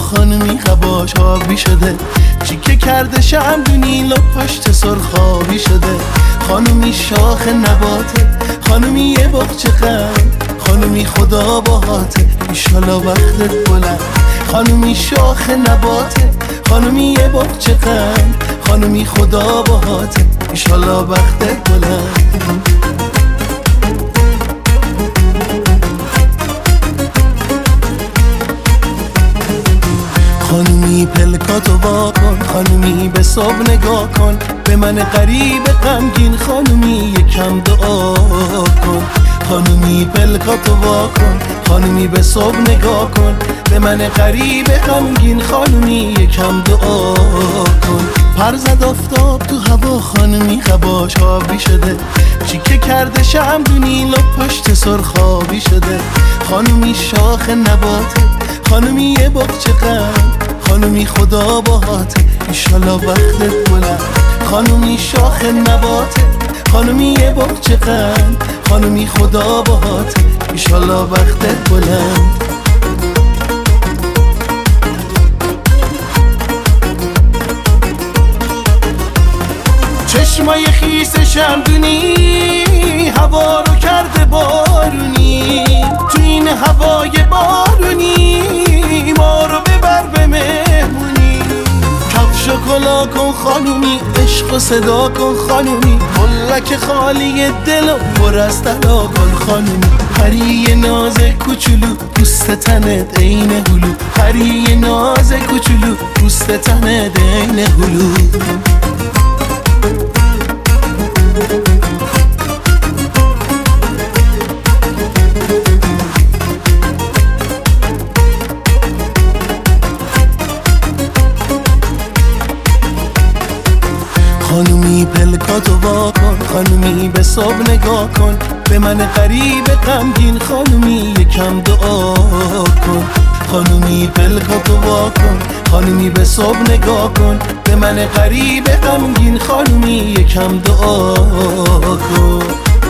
خانمی قباش آبی شده، چیکه کرده شمدونی لب پشت سرخابی شده. خانمی شاخ نباته، خانمی یه باغچه غم، خانمی خدا باهاته ایشالا وقتت بلند. خانمی شاخ نباته، خانمی یه باغچه غم، خانمی خدا باهاته ایشالا وقتت بلند. خانومی پلکاتو وا کن، خانومی به صبح نگاه کن، به من غریب غمگین خانومی یکم دعا کن. خانومی پلکاتو وا کن، خانومی به صبح نگاه کن، به من غریب غمگین خانومی یکم دعا کن. پر زد آفتاب تو هوا، خانومی قباش آبی شده، چیکه کرده شمدونی لب پشت سرخابی شده. خانومی شاخ نباته، خانومی یه باغچه غم، خانومی خدا باهاته ایشالا وقتت بلند. خانومی شاخ نباته، خانومی یه باغچه غم، خانومی خدا باهاته ایشالا وقتت بلند. چشمای خیس شمدونی هوا رو کرده بارونی، تو این هوای بارونی ما رو ببر به مهمونی. کفش و کلا کن خانومی، عشق و صدا کن خانومی، ملک خالی دل و پر از طلا کن خانومی. پری ناز کوچولو پوست تنت عین هلو، پری ناز کوچولو پوست تنت عین هلو. خانومی پلکاتو وا کن، خانومی به صبح نگاه کن، به من غریب غمگین خانومی یکم دعا کن. خانومی پلکاتو وا کن، خانومی به صبح نگاه کن، به من غریب غمگین خانومی یکم دعا کن.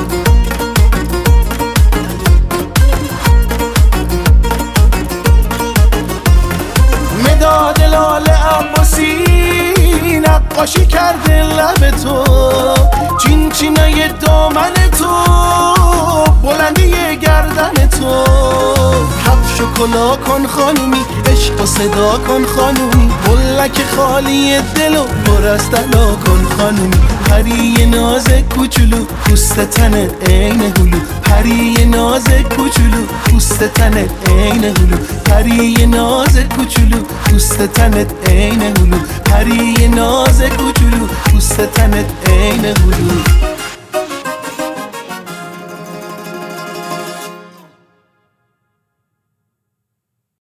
مداد لاله عباسی نقاشی کرده لب تو، چین چینای دامن تو، بلندی گردن تو. کفش و کلا کن خانومی، عشق و صدا کن خانومی، ملک خالی دل و پر از طلا کن خانومی. پری ناز کوچولو پوست تنت عین هلو، پری ناز کوچولو پوست تنت عین هلو، پری ناز کوچولو پوست تنت عین هلو، پری ناز کوچولو پوست تنت